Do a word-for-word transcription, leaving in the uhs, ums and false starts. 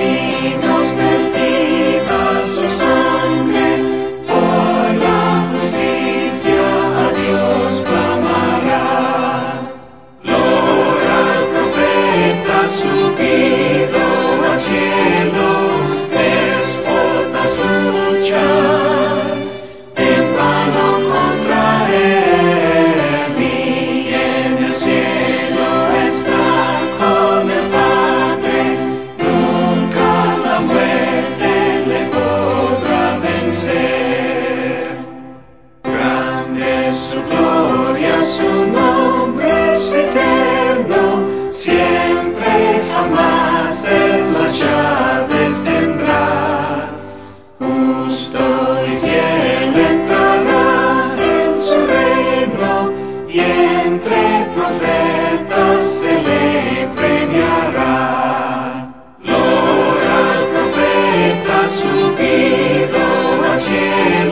caminos vertida su sangre, por la justicia a Dios clamará. Gloria al profeta subido al cielo, despotas luchan en vano contra él, y en el cielo está con el Padre, nunca la muerte le podrá vencer. Grande es su gloria, su nombre es eterno, siempre jamás en las llaves vendrá. Justo y fiel entrará en su reino, y entre profetas se le premiará. Gloria al profeta subido al cielo,